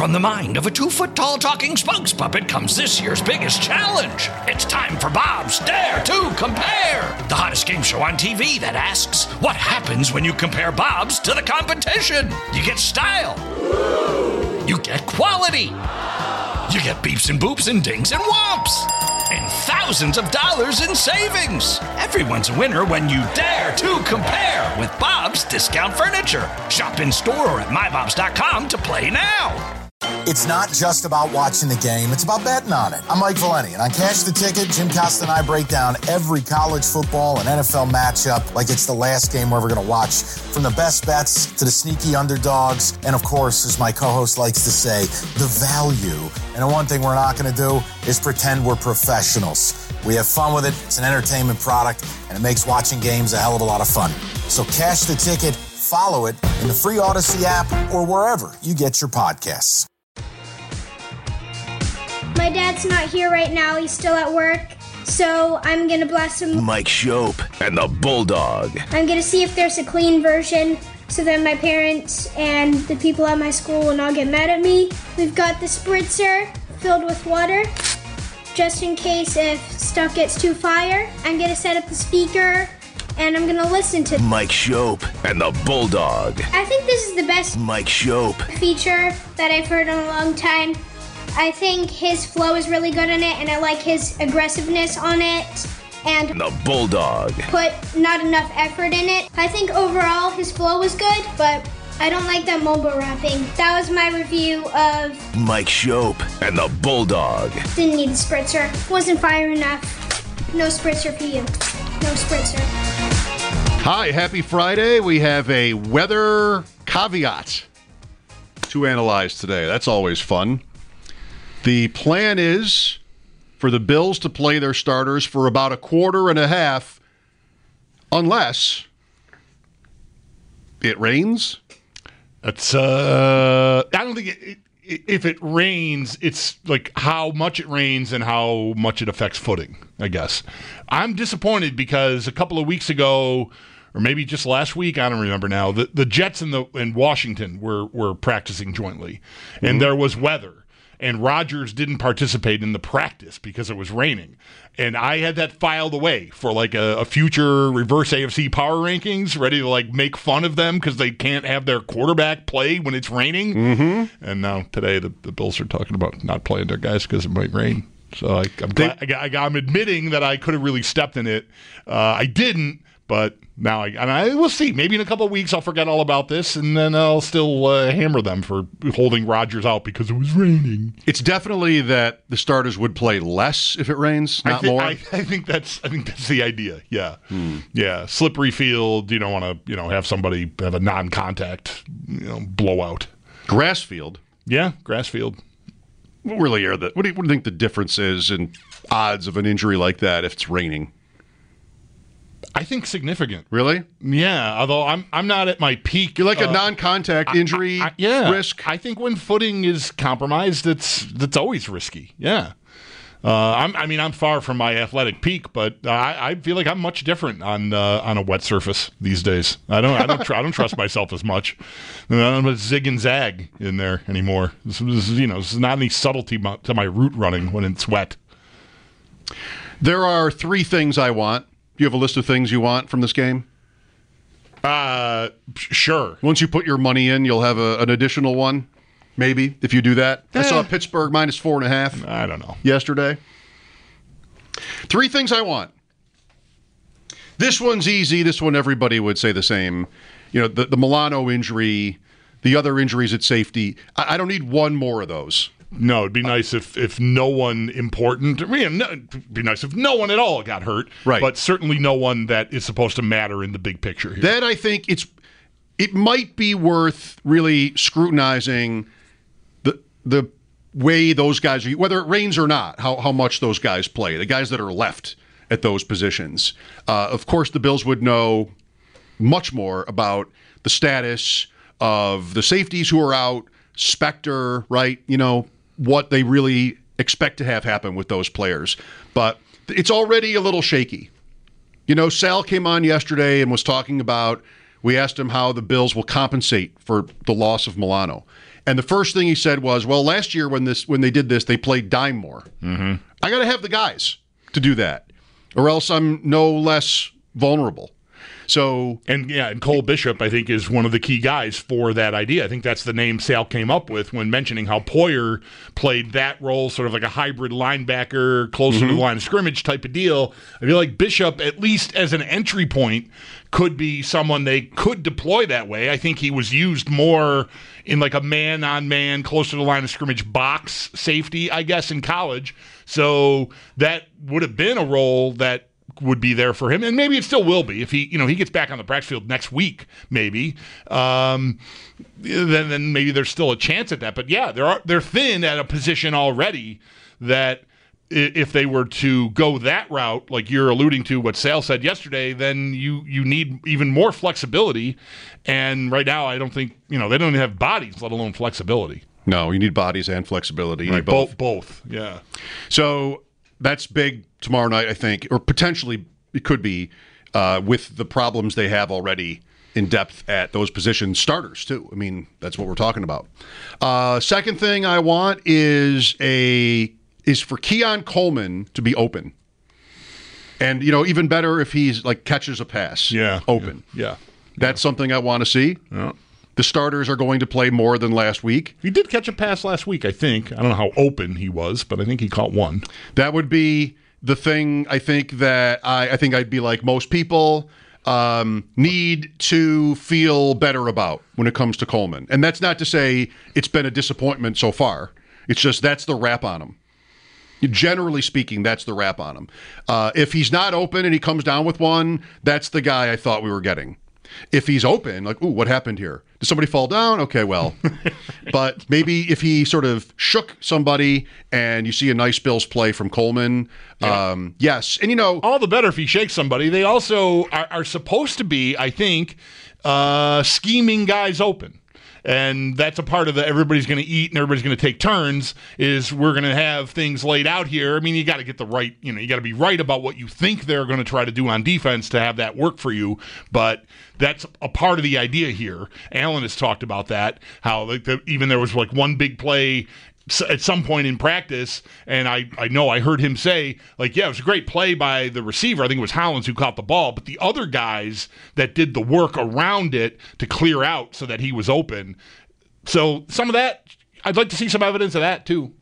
From the mind of a 2-foot-tall talking spokes puppet comes this year's biggest challenge. It's time for Bob's Dare to Compare, the hottest game show on TV that asks, what happens when you compare Bob's to the competition? You get style. You get quality. You get beeps and boops and dings and whomps. And thousands of dollars in savings. Everyone's a winner when you dare to compare with Bob's Discount Furniture. Shop in store or at mybobs.com to play now. It's not just about watching the game, it's about betting on it. I'm Mike Valeni, and on Cash the Ticket, Jim Costa and I break down every college football and NFL matchup like it's the last game we're ever going to watch. From the best bets to the sneaky underdogs, and of course, as my co-host likes to say, the value. And the one thing we're not going to do is pretend we're professionals. We have fun with it, it's an entertainment product, and it makes watching games a hell of a lot of fun. So Cash the Ticket, follow it in the free Odyssey app or wherever you get your podcasts. My dad's not here right now. He's still at work. So I'm going to blast him. Mike Shope and the Bulldog. I'm going to see if there's a clean version so that my parents and the people at my school will not get mad at me. We've got the spritzer filled with water just in case if stuff gets too fire. I'm going to set up the speaker and I'm going to listen to Mike Shope and the Bulldog. I think this is the best Mike Shope feature that I've heard in a long time. I think his flow is really good in it, and I like his aggressiveness on it, and the Bulldog. Put not enough effort in it. I think overall his flow was good, but I don't like that mumble rapping. That was my review of Mike Shope and the Bulldog. Didn't need the spritzer. Wasn't fire enough. No spritzer for you. No spritzer. Hi, happy Friday. We have a weather caveat to analyze today. That's always fun. The plan is for the Bills to play their starters for about a quarter and a half, unless it rains. That's I don't think if it rains, it's like how much it rains and how much it affects footing, I guess. I'm disappointed because a couple of weeks ago, or maybe just last week, I don't remember now, the Jets and Washington were practicing jointly, and there was weather. And Rodgers didn't participate in the practice because it was raining. And I had that filed away for like a future reverse AFC power rankings, ready to like make fun of them because they can't have their quarterback play when it's raining. Mm-hmm. And now today the Bills are talking about not playing their guys because it might rain. So I'm admitting that I could have really stepped in it. I didn't. But now I will see. Maybe in a couple of weeks I'll forget all about this, and then I'll still hammer them for holding Rodgers out because it was raining. It's definitely that the starters would play less if it rains, not more. I think that's the idea. Yeah, yeah. Slippery field. You don't want to have somebody have a non-contact blowout. Grass field. Yeah, grass field. What do you think the difference is in odds of an injury like that if it's raining? I think significant. Really? Yeah, although I'm not at my peak. You're like a non-contact injury risk? I think when footing is compromised, that's always risky. Yeah. I'm far from my athletic peak, but I feel like I'm much different on a wet surface these days. I don't trust myself as much. I don't zig and zag in there anymore. This is not any subtlety to my route running when it's wet. There are 3 things I want. Do you have a list of things you want from this game? Sure. Once you put your money in, you'll have an additional one, maybe, if you do that. I saw Pittsburgh minus 4.5. I don't know. Yesterday. 3 things I want. This one's easy. This one, everybody would say the same. The Milano injury, the other injuries at safety. I don't need one more of those. No, it'd be nice if no one important. It'd be nice if no one at all got hurt. Right. But certainly no one that is supposed to matter in the big picture here. Then I think it might be worth really scrutinizing the way those guys are, whether it rains or not, how much those guys play, the guys that are left at those positions. Of course, the Bills would know much more about the status of the safeties who are out, Spector, right? What they really expect to have happen with those players. But it's already a little shaky. Sal came on yesterday and was talking about, we asked him how the Bills will compensate for the loss of Milano. And the first thing he said was, well, last year when they did this, they played dime more. Mm-hmm. I got to have the guys to do that, or else I'm no less vulnerable. So and Cole Bishop, I think, is one of the key guys for that idea. I think that's the name Sal came up with when mentioning how Poyer played that role, sort of like a hybrid linebacker, closer to the line of scrimmage type of deal. I feel like Bishop, at least as an entry point, could be someone they could deploy that way. I think he was used more in like a man-on-man, closer to the line of scrimmage box safety, I guess, in college. So that would have been a role that would be there for him, and maybe it still will be if he gets back on the practice field next week. Maybe then maybe there's still a chance at that. But yeah, they're thin at a position already that if they were to go that route, like you're alluding to, what Sale said yesterday, then you need even more flexibility. And right now, I don't think they don't even have bodies, let alone flexibility. No, you need bodies and flexibility. You need both. Yeah. So that's big tomorrow night, I think, or potentially it could be with the problems they have already in depth at those positions. Starters, too. I mean, that's what we're talking about. Second thing I want is for Keon Coleman to be open. And, even better if he's like catches a pass. Yeah. Open. Yeah. That's something I want to see. Yeah. The starters are going to play more than last week. He did catch a pass last week, I think. I don't know how open he was, but I think he caught one. That would be the thing I think that I think I'd be like most people need to feel better about when it comes to Coleman. And that's not to say it's been a disappointment so far. It's just that's the rap on him. Generally speaking, that's the rap on him. If he's not open and he comes down with one, that's the guy I thought we were getting. If he's open, like, ooh, what happened here? Did somebody fall down? Okay, well. But maybe if he sort of shook somebody and you see a nice Bills play from Coleman, yes. And, all the better if he shakes somebody. They also are supposed to be, I think, scheming guys open. And that's a part of everybody's going to eat and everybody's going to take turns is we're going to have things laid out here. I mean, you got to get the right, you got to be right about what you think they're going to try to do on defense to have that work for you. But that's a part of the idea here. Allen has talked about that, how even there was like one big play at some point in practice, and I know I heard him say, like, yeah, it was a great play by the receiver. I think it was Hollins who caught the ball, but the other guys that did the work around it to clear out so that he was open. So some of that, I'd like to see some evidence of that too.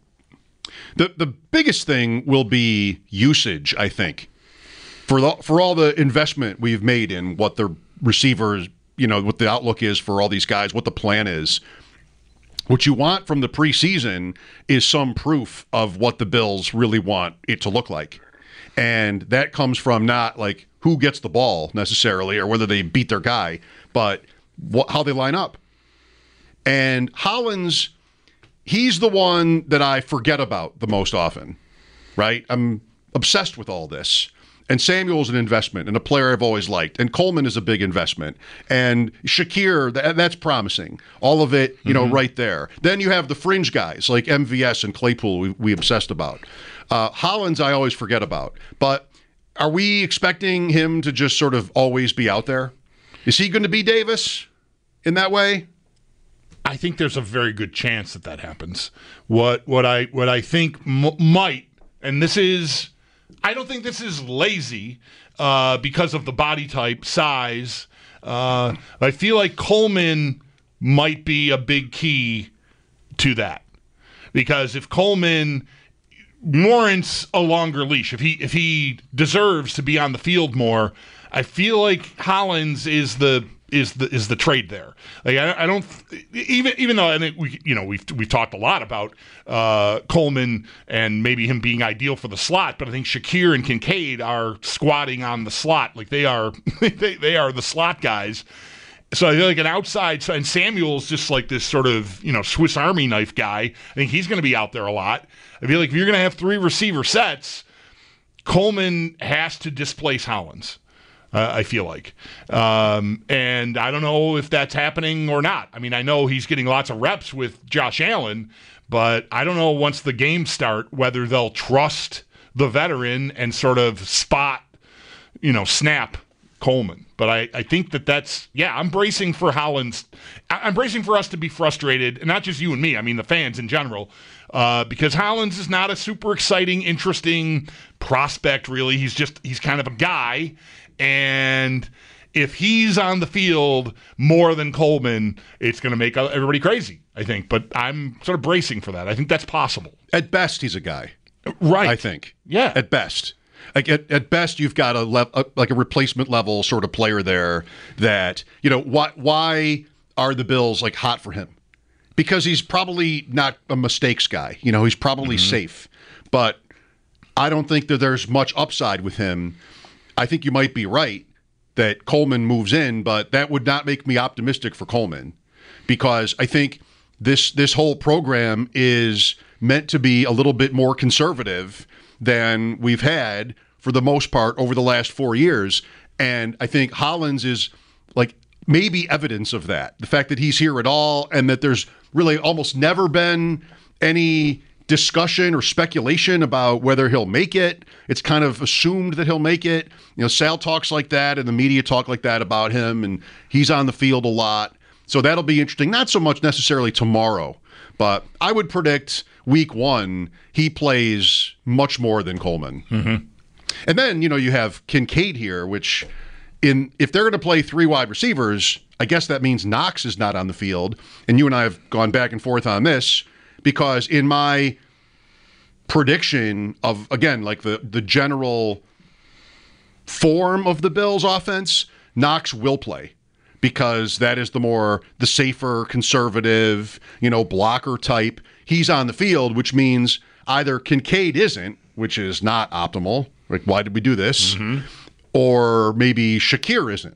The biggest thing will be usage, I think, for all the investment we've made in what the receivers, what the outlook is for all these guys, what the plan is. What you want from the preseason is some proof of what the Bills really want it to look like. And that comes from not like who gets the ball necessarily or whether they beat their guy, but how they line up. And Hollins, he's the one that I forget about the most often, right? I'm obsessed with all this. And Samuel's an investment and a player I've always liked. And Coleman is a big investment. And Shakir, that's promising. All of it, right there. Then you have the fringe guys like MVS and Claypool we obsessed about. Hollins I always forget about. But are we expecting him to just sort of always be out there? Is he going to be Davis in that way? I think there's a very good chance that happens. What I think might, and this is... I don't think this is lazy because of the body type, size. I feel like Coleman might be a big key to that. Because if Coleman warrants a longer leash, if he deserves to be on the field more, I feel like Hollins is the trade there. Like I don't even though I think we've talked a lot about Coleman and maybe him being ideal for the slot, but I think Shakir and Kincaid are squatting on the slot like they are they are the slot guys. So I feel like an outside, and Samuel's just like this sort of Swiss Army knife guy. I think he's going to be out there a lot. I feel like if you're going to have three receiver sets, Coleman has to displace Hollins. I feel like. And I don't know if that's happening or not. I mean, I know he's getting lots of reps with Josh Allen, but I don't know once the games start whether they'll trust the veteran and sort of snap Coleman. But I think that's I'm bracing for Hollins. I'm bracing for us to be frustrated, and not just you and me, I mean the fans in general, because Hollins is not a super exciting, interesting prospect, really. He's kind of a guy, and if he's on the field more than Coleman, it's going to make everybody crazy, I think. But I'm sort of bracing for that. I think that's possible. At best, he's a guy. Right. I think. Yeah. At best. Like at best, you've got a replacement level sort of player there that, why are the Bills like hot for him? Because he's probably not a mistakes guy. He's probably safe. But I don't think that there's much upside with him. I think you might be right that Coleman moves in, but that would not make me optimistic for Coleman, because I think this whole program is meant to be a little bit more conservative than we've had for the most part over the last 4 years. And I think Hollins is like maybe evidence of that. The fact that he's here at all, and that there's really almost never been any discussion or speculation about whether he'll make it. It's kind of assumed that he'll make it. Sal talks like that, and the media talk like that about him, and he's on the field a lot. So that'll be interesting. Not so much necessarily tomorrow, but I would predict week 1 he plays much more than Coleman. Mm-hmm. And then, you have Kincaid here, which if they're going to play 3 wide receivers, I guess that means Knox is not on the field. And you and I have gone back and forth on this, because in my prediction of, again, like the general form of the Bills offense, Knox will play, because that is the safer, conservative, blocker type. He's on the field, which means either Kincaid isn't, which is not optimal. Like, why did we do this? Mm-hmm. Or maybe Shakir isn't.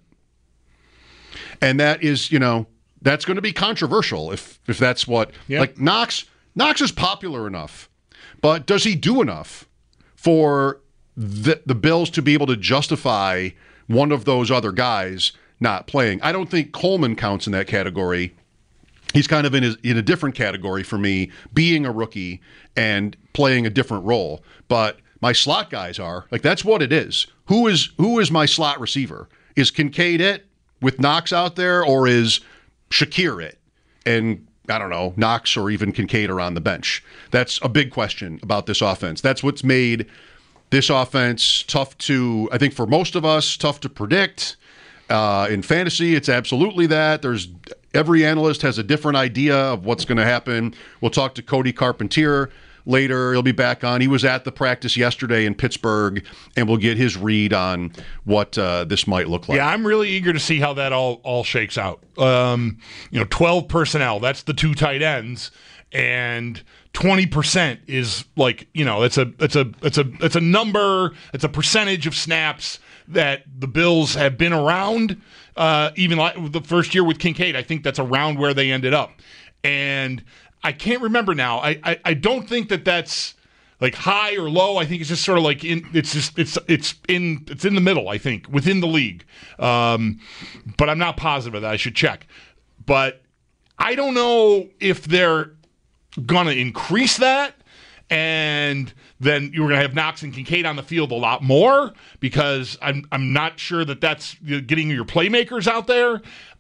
And that is, that's going to be controversial if that's what, like Knox is popular enough, but does he do enough for the Bills to be able to justify one of those other guys not playing? I don't think Coleman counts in that category. He's kind of in a different category for me, being a rookie and playing a different role. But my slot guys are. Like, that's what it is. Who is my slot receiver? Is Kincaid it with Knox out there, or is Shakir it? And I don't know, Knox or even Kincaid are on the bench. That's a big question about this offense. That's what's made this offense tough to, I think for most of us, tough to predict. In fantasy, it's absolutely that. Every analyst has a different idea of what's going to happen. We'll talk to Cody Carpentier later. He'll be back on. He was at the practice yesterday in Pittsburgh, and we'll get his read on what this might look like. Yeah, I'm really eager to see how that all shakes out. 12 personnel, that's the 2 tight ends, and 20% is like, it's a number, it's a percentage of snaps that the Bills have been around. Even like the first year with Kincaid, I think that's around where they ended up. And I can't remember now. I don't think that's like high or low. I think it's just sort of like it's in the middle, I think, within the league. But I'm not positive of that. I should check. But I don't know if they're gonna increase that, and then you're going to have Knox and Kincaid on the field a lot more, because I'm not sure that's getting your playmakers out there.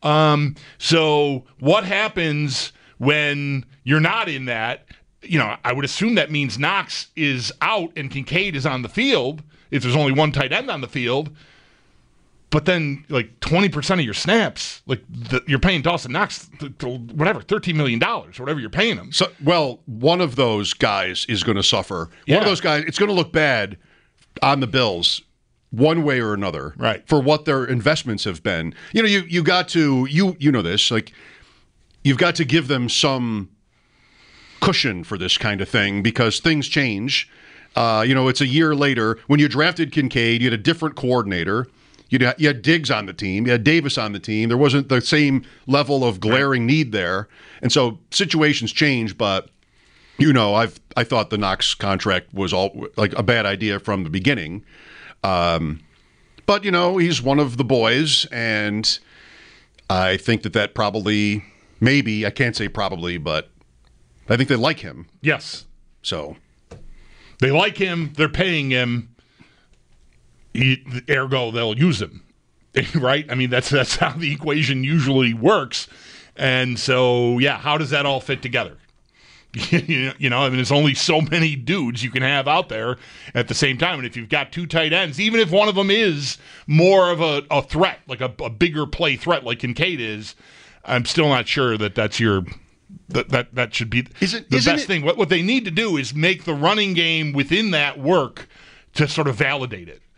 So what happens when you're not in that? I would assume that means Knox is out and Kincaid is on the field if there's only one tight end on the field. But then, like 20% of your snaps, you're paying Dawson Knox, whatever, $13 million, whatever you're paying him. So, well, one of those guys is going to suffer. Yeah. One of those guys, it's going to look bad on the Bills, one way or another, right? For what their investments have been. You got to you know this, like you've got to give them some cushion for this kind of thing, because things change. It's a year later. When you drafted Kincaid, you had a different coordinator. You had Diggs on the team. You had Davis on the team. There wasn't the same level of glaring need there. And so situations change, but, I thought the Knox contract was all like a bad idea from the beginning. But, he's one of the boys, and I think that probably, maybe, I can't say probably, but I think they like him. Yes. So. They like him. They're paying him. Ergo, they'll use him. right? I mean, that's how the equation usually works. And so, yeah, how does that all fit together? I mean, there's only so many dudes you can have out there at the same time. And if you've got two tight ends, even if one of them is more of a threat, like a bigger play threat like Kincaid is, I'm still not sure that's your that should be the best thing. What they need to do is make the running game within that work to sort of validate it.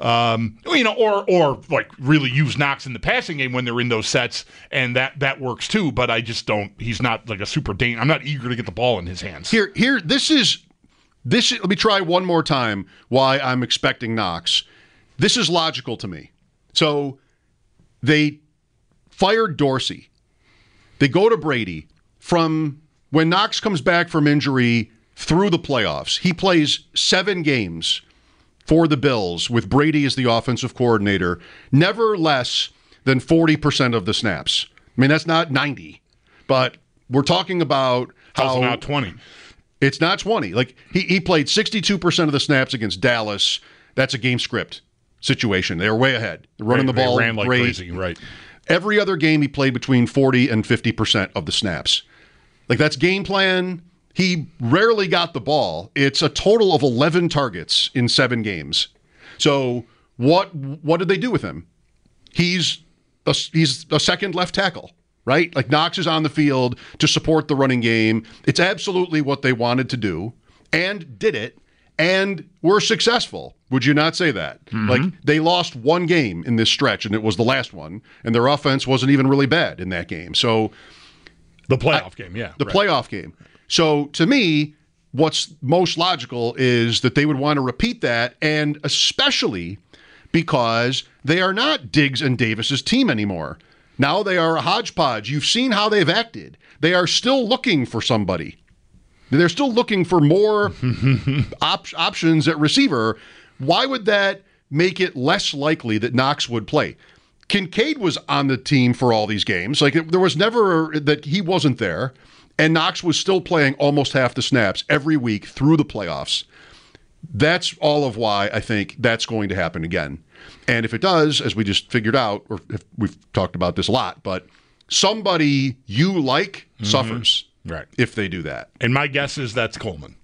Or like really use Knox in the passing game when they're in those sets, and that works too. But I just don't. He's not like a super danger. I'm not eager to get the ball in his hands. Here. This is. Let me try one more time why I'm expecting Knox. This is logical to me. So they fired Dorsey. They go to Brady. From when Knox comes back from injury through the playoffs, he plays 7 games for the Bills with Brady as the offensive coordinator, never less than 40% of the snaps. I mean, that's not 90, but we're talking about how... It's not 20. It's not 20. Like, he played 62% of the snaps against Dallas. That's a game script situation. They were way ahead. They're running the ball. They ran like great. Crazy, right. Every other game, he played between 40 and 50% of the snaps. Like, that's game plan. He rarely got the ball. It's a total of 11 targets in 7 games. So what did they do with him? He's a second left tackle, right? Like, Knox is on the field to support the running game. It's absolutely what they wanted to do and did it and were successful. Would you not say that? Mm-hmm. Like, they lost 1 game in this stretch, and it was the last one, and their offense wasn't even really bad in that game. So the playoff game, yeah. The playoff game. So to me, what's most logical is that they would want to repeat that, and especially because they are not Diggs and Davis's team anymore. Now they are a hodgepodge. You've seen how they've acted. They are still looking for somebody. They're still looking for more options at receiver. Why would that make it less likely that Knox would play? Kincaid was on the team for all these games. Like, there was never that he wasn't there. And Knox was still playing almost half the snaps every week through the playoffs. That's all of why I think that's going to happen again. And if it does, as we just figured out, or if we've talked about this a lot, but somebody you like suffers if they do that. And my guess is that's Coleman.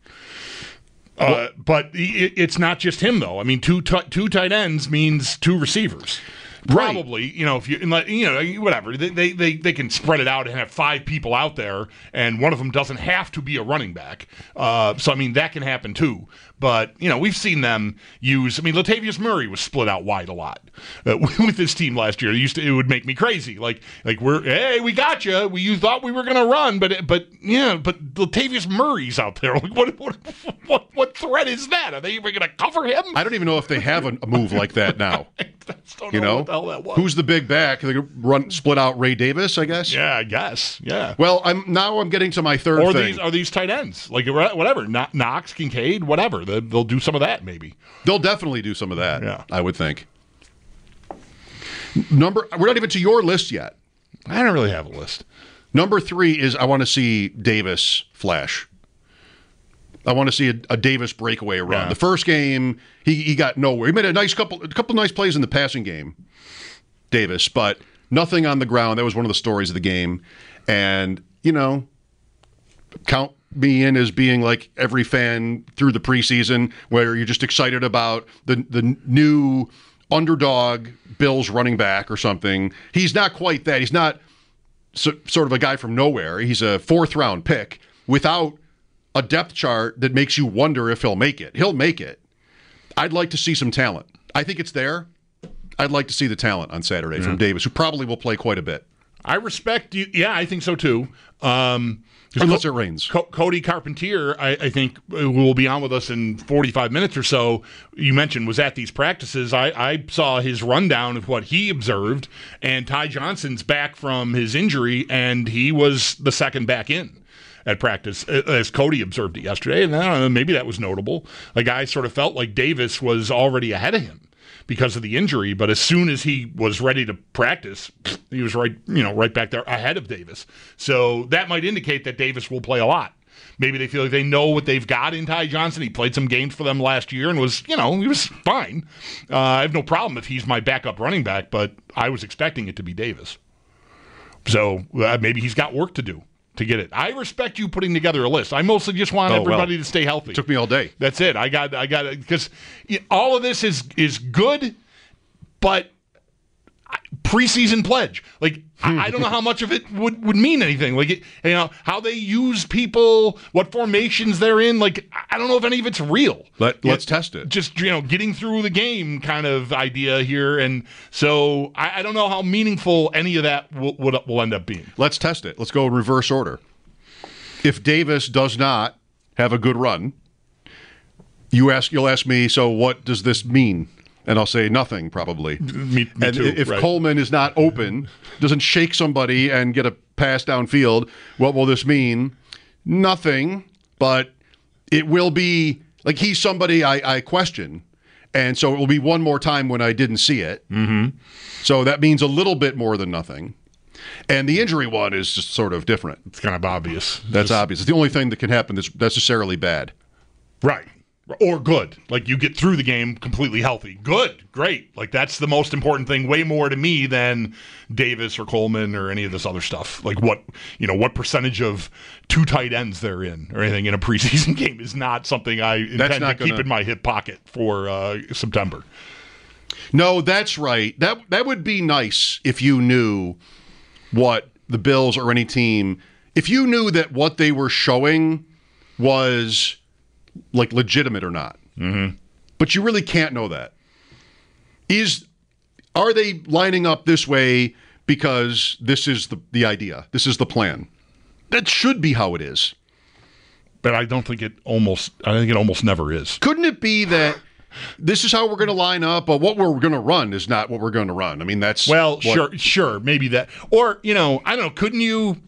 But it's not just him, though. I mean, two tight ends means 2 receivers. Probably, if you, whatever, they can spread it out and have 5 people out there, and one of them doesn't have to be a running back. So, I mean, that can happen too. But, we've seen them use, Latavius Murray was split out wide a lot with this team last year. It would make me crazy. Like we got you. You thought we were going to run, but Latavius Murray's out there. Like, what threat is that? Are they even going to cover him? I don't even know if they have a move like that now. I just don't know what the hell that was. Who's the big back? They could split out Ray Davis, I guess? Yeah, I guess. Yeah. Well, I'm getting to my third thing. Are these tight ends? Like, whatever. Knox, Kincaid, whatever. They'll do some of that, maybe. They'll definitely do some of that, yeah. I would think. We're not even to your list yet. I don't really have a list. Number 3 is I want to see Davis flash. I want to see a Davis breakaway run. Yeah. The first game, he got nowhere. He made a couple nice plays in the passing game, Davis, but nothing on the ground. That was one of the stories of the game. And, count me in as being like every fan through the preseason where you're just excited about the new underdog Bills running back or something. He's not quite that. He's not sort of a guy from nowhere. He's a 4th-round pick without a depth chart that makes you wonder if he'll make it. He'll make it. I'd like to see some talent. I think it's there. I'd like to see the talent on Saturday from Davis, who probably will play quite a bit. I respect you. Yeah, I think so too. Unless it rains. Cody Carpentier, I think, who will be on with us in 45 minutes or so, you mentioned, was at these practices. I saw his rundown of what he observed, and Ty Johnson's back from his injury, and he was the second back in at practice, as Cody observed it yesterday. And I don't know, maybe that was notable. Like, I sort of felt like Davis was already ahead of him because of the injury, but as soon as he was ready to practice, he was right back there ahead of Davis. So that might indicate that Davis will play a lot. Maybe they feel like they know what they've got in Ty Johnson. He played some games for them last year and was, he was fine. I have no problem if he's my backup running back, but I was expecting it to be Davis. So maybe he's got work to do to get it. I respect you putting together a list. I mostly just want everybody to stay healthy. It took me all day. That's it. I got it, because all of this is good, but preseason pledge. Like, I don't know how much of it would mean anything. Like, how they use people, what formations they're in. Like, I don't know if any of it's real. Let's test it. Just, getting through the game kind of idea here. And so I don't know how meaningful any of that will end up being. Let's test it. Let's go in reverse order. If Davis does not have a good run, you'll ask me, so what does this mean? And I'll say nothing, probably. Me and too, if right. Coleman is not open, doesn't shake somebody and get a pass downfield, what will this mean? Nothing, but it will be, like, he's somebody I question. And so it will be one more time when I didn't see it. Mm-hmm. So that means a little bit more than nothing. And the injury one is just sort of different. It's kind of obvious. That's obvious. It's the only thing that can happen that's necessarily bad. Right. Or good. Like, you get through the game completely healthy. Good. Great. Like, that's the most important thing, way more to me than Davis or Coleman or any of this other stuff. Like, what percentage of 2 tight ends they're in or anything in a preseason game is not something I intend to keep in my hip pocket for September. No, that's right. That would be nice if you knew what the Bills or any team, if you knew that what they were showing was, like, legitimate or not. Mm-hmm. But you really can't know that. Are they lining up this way because this is the idea? This is the plan. That should be how it is. But I think it almost never is. Couldn't it be that this is how we're going to line up, but what we're going to run is not what we're going to run? I mean, that's... Well, sure, maybe that. Or, I don't know, couldn't you...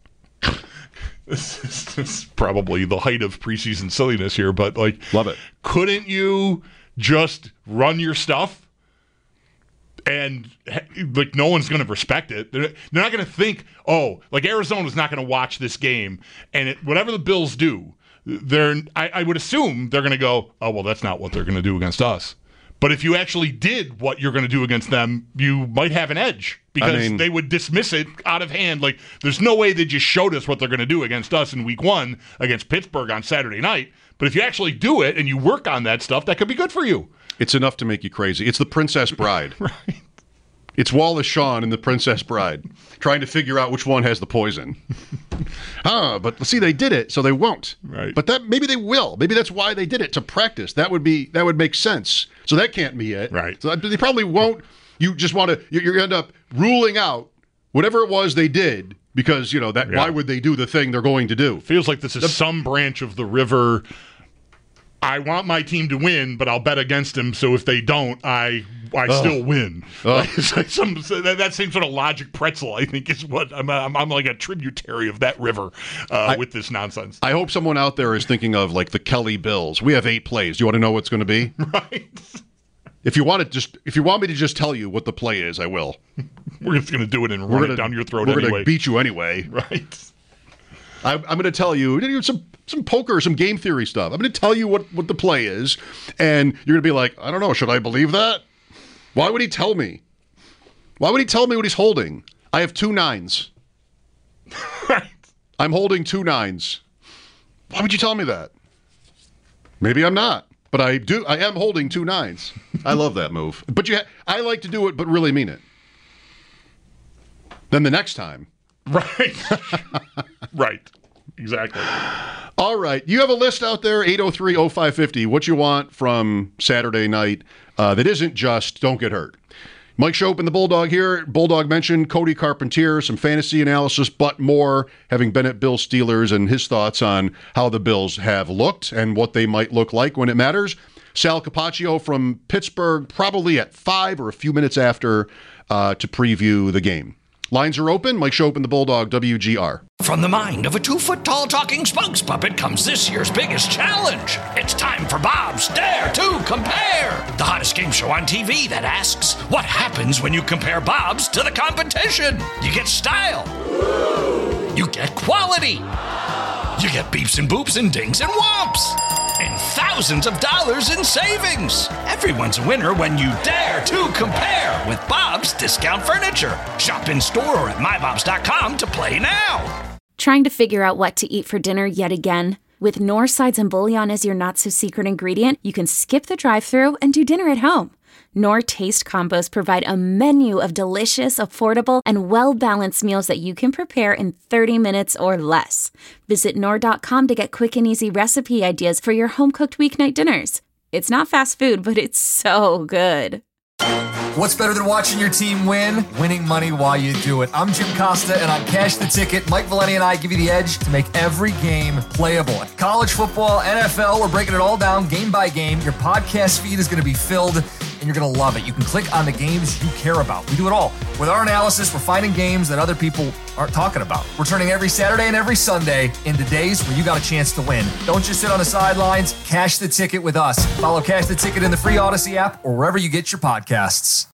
This is probably the height of preseason silliness here, but, like... Love it. Couldn't you just run your stuff and, like, no one's going to respect it? They're not going to think, like, Arizona's not going to watch this game, and whatever the Bills do, I would assume they're going to go, oh, well, that's not what they're going to do against us. But if you actually did what you're going to do against them, you might have an edge because they would dismiss it out of hand. Like, there's no way they just showed us what they're going to do against us in week 1 against Pittsburgh on Saturday night. But if you actually do it and you work on that stuff, that could be good for you. It's enough to make you crazy. It's the Princess Bride. Right. It's Wallace Shawn in The Princess Bride, trying to figure out which one has the poison. But see, they did it, so they won't. Right. But maybe they will. Maybe that's why they did it, to practice. That would make sense. So that can't be it. Right. So they probably won't. You just want to. You end up ruling out whatever it was they did because why would they do the thing they're going to do? Feels like this is some branch of the river. I want my team to win, but I'll bet against them. So if they don't, I still win. It's like that same sort of logic pretzel, I think, is what I'm like a tributary of that river with this nonsense. I hope someone out there is thinking of, like, the Kelly Bills. We have 8 plays. Do you want to know what's going to be? Right. If you want me to just tell you what the play is, I will. We're just going to do it and run it down your throat anyway. We're going to beat you anyway. Right. I'm going to tell you some poker, some game theory stuff. I'm going to tell you what the play is, and you're going to be like, I don't know, should I believe that? Why would he tell me? Why would he tell me what he's holding? I have 2 9s. Right. I'm holding 2 9s. Why would you tell me that? Maybe I'm not, but I am holding 2 9s. I love that move. But I like to do it, but really mean it. Then the next time. Right. Right. Exactly. All right. You have a list out there, 803-0550. What you want from Saturday night that isn't just don't get hurt. Mike Schopp and the Bulldog here. Bulldog mentioned Cody Carpentier, some fantasy analysis, but more, having been at Bills Steelers and his thoughts on how the Bills have looked and what they might look like when it matters. Sal Capaccio from Pittsburgh, probably at 5 or a few minutes after to preview the game. Lines are open. Mike Schopp and the Bulldog, WGR. From the mind of a 2-foot-tall talking spokes puppet comes this year's biggest challenge. It's time for Bob's Dare to Compare, the hottest game show on TV that asks, what happens when you compare Bob's to the competition? You get style. You get quality. You get beeps and boops and dings and whomps. And thousands of dollars in savings. Everyone's a winner when you dare to compare with Bob's Discount Furniture. Shop in store or at mybobs.com to play now. Trying to figure out what to eat for dinner yet again? With Knorr sides and bouillon as your not-so-secret ingredient, you can skip the drive-thru and do dinner at home. Knorr Taste Combos provide a menu of delicious, affordable, and well-balanced meals that you can prepare in 30 minutes or less. Visit Knorr.com to get quick and easy recipe ideas for your home-cooked weeknight dinners. It's not fast food, but it's so good. What's better than watching your team win? Winning money while you do it. I'm Jim Costa, and on Cash the Ticket, Mike Valeni and I give you the edge to make every game playable. College football, NFL, we're breaking it all down game by game. Your podcast feed is going to be filled, and you're going to love it. You can click on the games you care about. We do it all. With our analysis, we're finding games that other people aren't talking about. We're turning every Saturday and every Sunday into days where you got a chance to win. Don't just sit on the sidelines. Cash the Ticket with us. Follow Cash the Ticket in the free Odyssey app or wherever you get your podcasts.